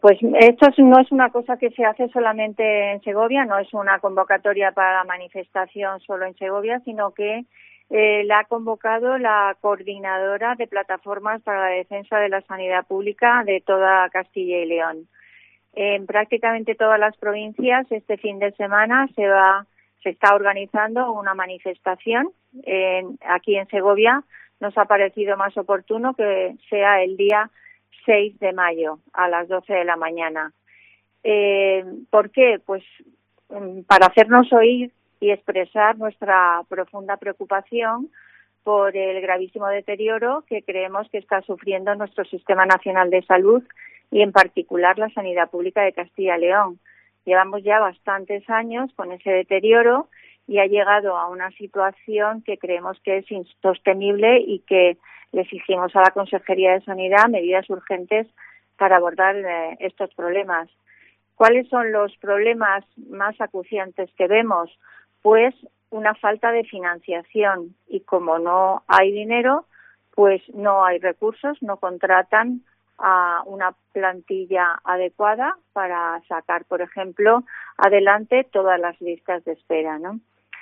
Pues no es una cosa que se hace solamente en Segovia, no es una convocatoria para la manifestación solo en Segovia, sino que la ha convocado la coordinadora de plataformas para la defensa de la sanidad pública de toda Castilla y León. En prácticamente todas las provincias este fin de semana se está organizando una manifestación. Aquí en Segovia nos ha parecido más oportuno que sea el día 6 de mayo a las 12 de la mañana. ¿Por qué? Pues para hacernos oír y expresar nuestra profunda preocupación por el gravísimo deterioro que creemos que está sufriendo nuestro Sistema Nacional de Salud y en particular la sanidad pública de Castilla y León. Llevamos ya bastantes años con ese deterioro y ha llegado a una situación que creemos que es insostenible y que le exigimos a la Consejería de Sanidad medidas urgentes para abordar estos problemas. ¿Cuáles son los problemas más acuciantes que vemos? Pues una falta de financiación y como no hay dinero, pues no hay recursos, no contratan a una plantilla adecuada para sacar, por ejemplo, adelante todas las listas de espera, ¿no?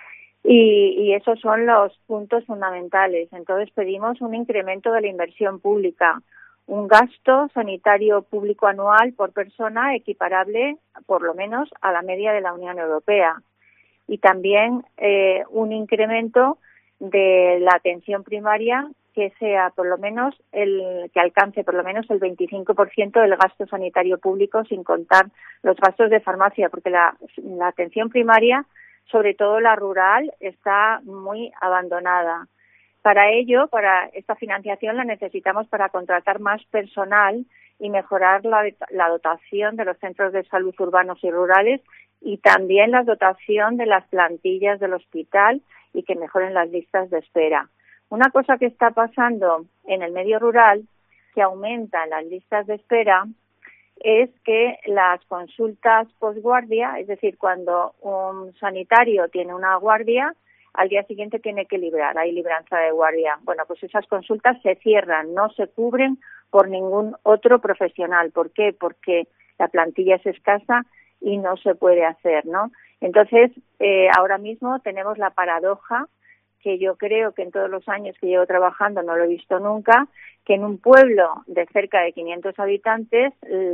Y esos son los puntos fundamentales. Entonces pedimos un incremento de la inversión pública, un gasto sanitario público anual por persona equiparable, por lo menos, a la media de la Unión Europea. Y también un incremento de la atención primaria que sea por lo menos que alcance por lo menos el 25% del gasto sanitario público, sin contar los gastos de farmacia, porque la atención primaria, sobre todo la rural, está muy abandonada. Para ello, para esta financiación la necesitamos para contratar más personal y mejorar la dotación de los centros de salud urbanos y rurales y también la dotación de las plantillas del hospital y que mejoren las listas de espera. Una cosa que está pasando en el medio rural, que aumentan las listas de espera, es que las consultas posguardia, es decir, cuando un sanitario tiene una guardia, al día siguiente tiene que librar, hay libranza de guardia. Bueno, pues esas consultas se cierran, no se cubren por ningún otro profesional. ¿Por qué? Porque la plantilla es escasa y no se puede hacer, ¿no? Entonces, ahora mismo tenemos la paradoja, que yo creo que en todos los años que llevo trabajando no lo he visto nunca, que en un pueblo de cerca de 500 habitantes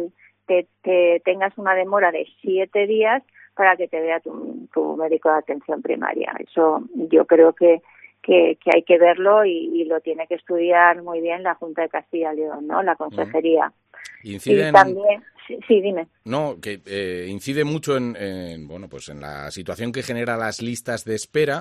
te tengas una demora de 7 días para que te vea tu médico de atención primaria. Eso yo creo que hay que verlo y lo tiene que estudiar muy bien la Junta de Castilla y León, ¿no? La Consejería. Y también, sí, dime. No, que incide mucho en bueno, pues en la situación que genera las listas de espera.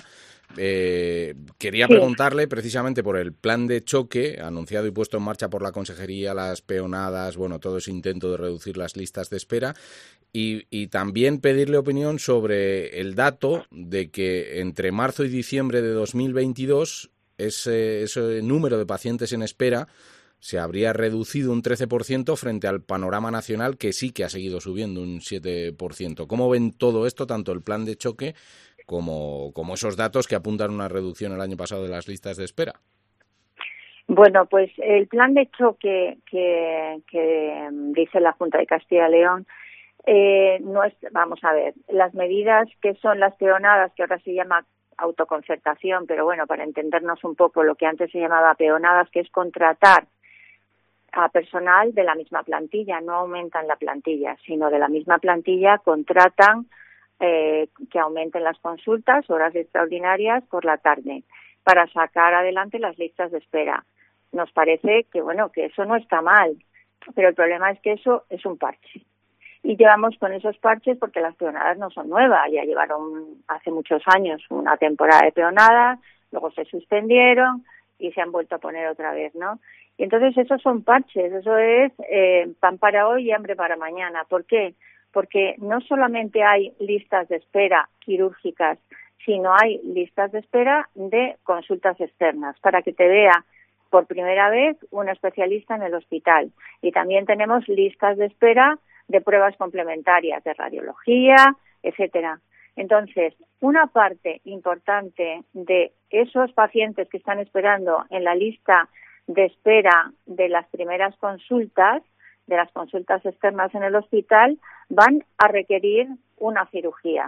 Quería preguntarle precisamente por el plan de choque anunciado y puesto en marcha por la Consejería, las peonadas, bueno, todo ese intento de reducir las listas de espera y también pedirle opinión sobre el dato de que entre marzo y diciembre de 2022 ese número de pacientes en espera se habría reducido un 13% frente al panorama nacional, que sí que ha seguido subiendo un 7%. ¿Cómo ven todo esto, tanto el plan de choque como esos datos que apuntan a una reducción el año pasado de las listas de espera? Bueno, pues el plan de choque que dice la Junta de Castilla y León no es, vamos a ver, las medidas que son las peonadas, que ahora se llama autoconcertación, pero bueno, para entendernos un poco, lo que antes se llamaba peonadas, que es contratar a personal de la misma plantilla, no aumentan la plantilla, sino de la misma plantilla contratan que aumenten las consultas, horas extraordinarias por la tarde, para sacar adelante las listas de espera. Nos parece que, bueno, que eso no está mal, pero el problema es que eso es un parche. Y llevamos con esos parches porque las peonadas no son nuevas, ya llevaron hace muchos años una temporada de peonadas, luego se suspendieron y se han vuelto a poner otra vez, ¿no? Y entonces esos son parches, eso es pan para hoy y hambre para mañana. ¿Por qué? Porque no solamente hay listas de espera quirúrgicas, sino hay listas de espera de consultas externas, para que te vea por primera vez un especialista en el hospital. Y también tenemos listas de espera de pruebas complementarias, de radiología, etcétera. Entonces, una parte importante de esos pacientes que están esperando en la lista de espera de las primeras consultas de las consultas externas en el hospital van a requerir una cirugía.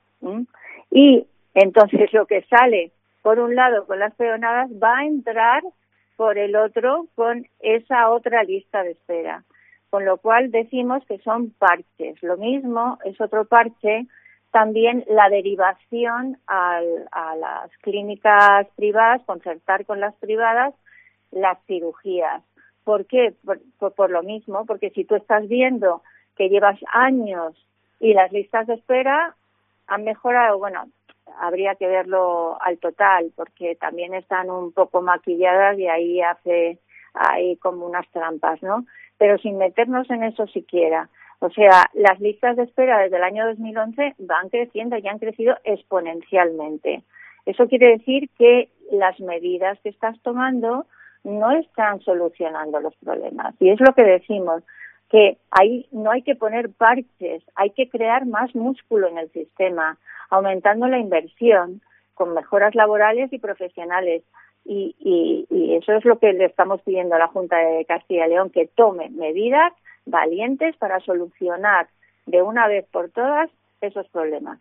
Y entonces lo que sale por un lado con las peonadas va a entrar por el otro con esa otra lista de espera. Con lo cual decimos que son parches. Lo mismo es otro parche también la derivación a las clínicas privadas, concertar con las privadas las cirugías. ¿Por qué? Por lo mismo, porque si tú estás viendo que llevas años y las listas de espera han mejorado, bueno, habría que verlo al total, porque también están un poco maquilladas y ahí hay como unas trampas, ¿no? Pero sin meternos en eso siquiera. O sea, las listas de espera desde el año 2011 van creciendo y han crecido exponencialmente. Eso quiere decir que las medidas que estás tomando no están solucionando los problemas. Y es lo que decimos, que ahí no hay que poner parches, hay que crear más músculo en el sistema, aumentando la inversión con mejoras laborales y profesionales. Y eso es lo que le estamos pidiendo a la Junta de Castilla y León, que tome medidas valientes para solucionar de una vez por todas esos problemas.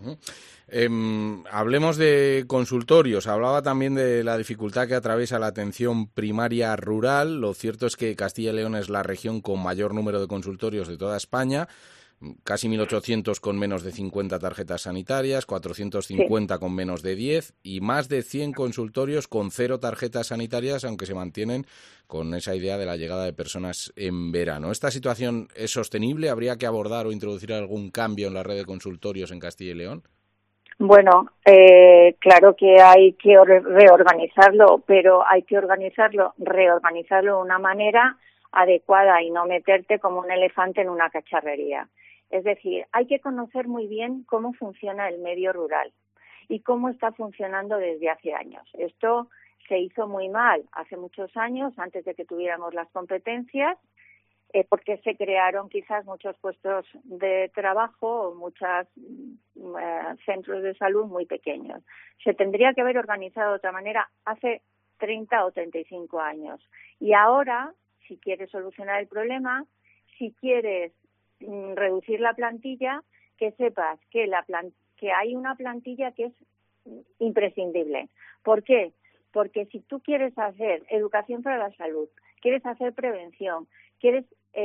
Hablemos de consultorios. Hablaba también de la dificultad que atraviesa la atención primaria rural. Lo cierto es que Castilla y León es la región con mayor número de consultorios de toda España. Casi 1.800 con menos de 50 tarjetas sanitarias, 450 sí, con menos de 10 y más de 100 consultorios con 0 tarjetas sanitarias, aunque se mantienen con esa idea de la llegada de personas en verano. ¿Esta situación es sostenible? ¿Habría que abordar o introducir algún cambio en la red de consultorios en Castilla y León? Bueno, claro que hay que reorganizarlo, pero hay que reorganizarlo de una manera adecuada y no meterte como un elefante en una cacharrería. Es decir, hay que conocer muy bien cómo funciona el medio rural y cómo está funcionando desde hace años. Esto se hizo muy mal hace muchos años, antes de que tuviéramos las competencias, porque se crearon quizás muchos puestos de trabajo o muchos centros de salud muy pequeños. Se tendría que haber organizado de otra manera hace 30 o 35 años. Y ahora, si quieres solucionar el problema, si quieres reducir la plantilla, que sepas que que hay una plantilla que es imprescindible. ¿Por qué? Porque si tú quieres hacer educación para la salud, quieres hacer prevención, quieres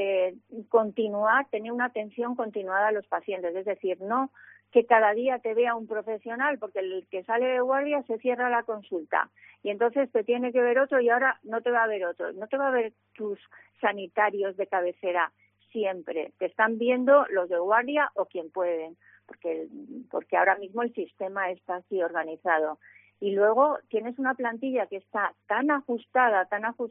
tener una atención continuada a los pacientes, es decir, no que cada día te vea un profesional, porque el que sale de guardia se cierra la consulta y entonces te tiene que ver otro y ahora no te va a ver otro, no te va a ver tus sanitarios de cabecera siempre, te están viendo los de guardia o quien pueden, porque ahora mismo el sistema está así organizado. Y luego tienes una plantilla que está tan ajustada,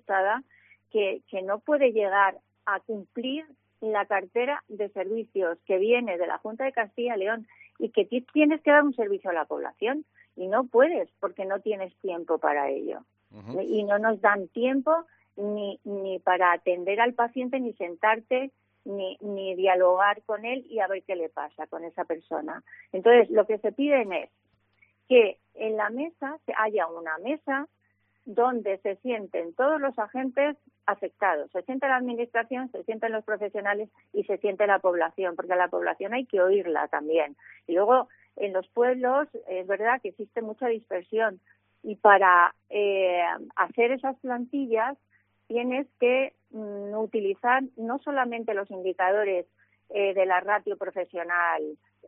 que no puede llegar a cumplir la cartera de servicios que viene de la Junta de Castilla y León y que tienes que dar un servicio a la población y no puedes porque no tienes tiempo para ello. Uh-huh. Y no nos dan tiempo ni para atender al paciente, ni sentarte, ni dialogar con él y a ver qué le pasa con esa persona. Entonces, lo que se piden es que en la mesa haya una mesa donde se sienten todos los agentes afectados, se siente la administración, se sienten los profesionales y se siente la población, porque a la población hay que oírla también. Y luego en los pueblos es verdad que existe mucha dispersión y para hacer esas plantillas tienes que utilizar no solamente los indicadores de la ratio profesional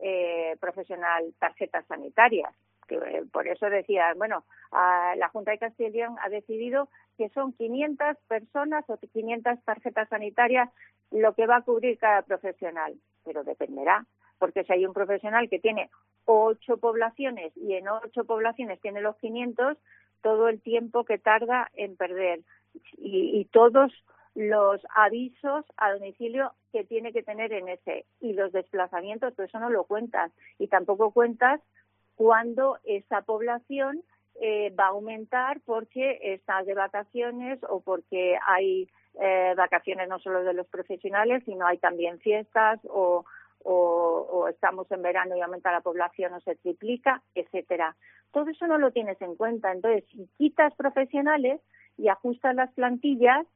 tarjetas sanitarias, que por eso decía, bueno, la Junta de Castilla y León ha decidido que son 500 personas o 500 tarjetas sanitarias lo que va a cubrir cada profesional, pero dependerá, porque si hay un profesional que tiene 8 poblaciones y en 8 poblaciones tiene los 500, todo el tiempo que tarda en perder y todos los avisos a domicilio que tiene que tener en ese y los desplazamientos, pues eso no lo cuentas y tampoco cuentas cuando esa población va a aumentar porque estás de vacaciones o porque hay vacaciones no solo de los profesionales, sino hay también fiestas o estamos en verano y aumenta la población o se triplica, etcétera. Todo eso no lo tienes en cuenta. Entonces, si quitas profesionales y ajustas las plantillas,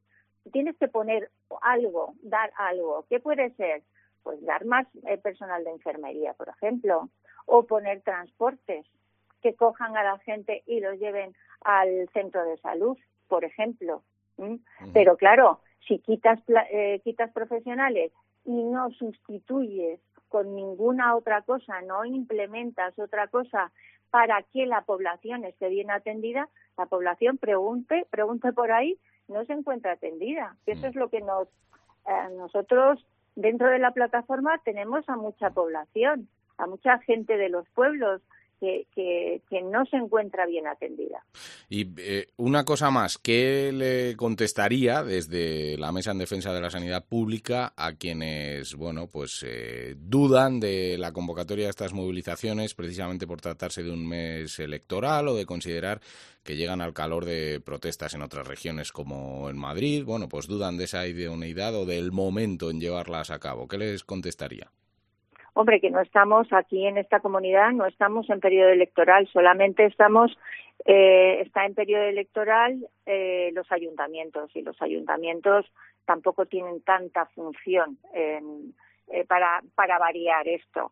tienes que poner algo, dar algo. ¿Qué puede ser? Pues dar más personal de enfermería, por ejemplo, o poner transportes que cojan a la gente y los lleven al centro de salud, por ejemplo. Pero claro, si quitas profesionales y no sustituyes con ninguna otra cosa, no implementas otra cosa para que la población esté bien atendida, la población pregunte por ahí, no se encuentra atendida. Eso es lo que nosotros dentro de la plataforma tenemos a mucha población, a mucha gente de los pueblos que no se encuentra bien atendida. Y una cosa más, ¿qué le contestaría desde la Mesa en Defensa de la Sanidad Pública a quienes, bueno, pues dudan de la convocatoria de estas movilizaciones precisamente por tratarse de un mes electoral o de considerar que llegan al calor de protestas en otras regiones como en Madrid? Bueno, pues dudan de esa idoneidad o del momento en llevarlas a cabo. ¿Qué les contestaría? Hombre, que no estamos aquí en esta comunidad, no estamos en periodo electoral, solamente está en periodo electoral los ayuntamientos, y los ayuntamientos tampoco tienen tanta función para variar esto.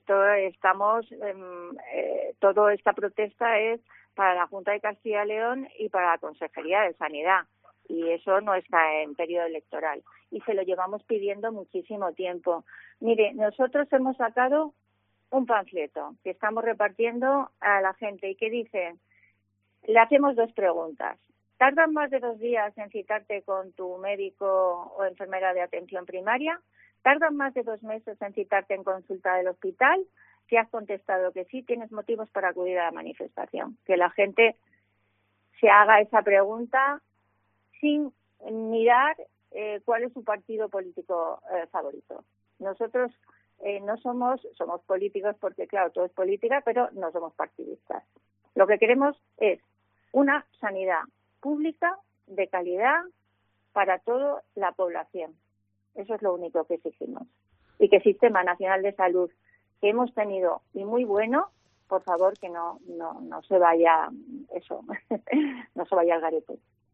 Toda esta protesta es para la Junta de Castilla y León y para la Consejería de Sanidad, y eso no está en periodo electoral, y se lo llevamos pidiendo muchísimo tiempo. Mire, nosotros hemos sacado un panfleto que estamos repartiendo a la gente y que dice, le hacemos 2 preguntas. ¿Tardan más de 2 días en citarte con tu médico o enfermera de atención primaria? ¿Tardan más de 2 meses en citarte en consulta del hospital? Si has contestado que sí, tienes motivos para acudir a la manifestación. Que la gente se haga esa pregunta sin mirar cuál es su partido político favorito. Nosotros no somos políticos porque, claro, todo es política, pero no somos partidistas. Lo que queremos es una sanidad pública de calidad para toda la población. Eso es lo único que exigimos. Y que el Sistema Nacional de Salud que hemos tenido y muy bueno, por favor, que no se vaya eso, no se vaya al garete.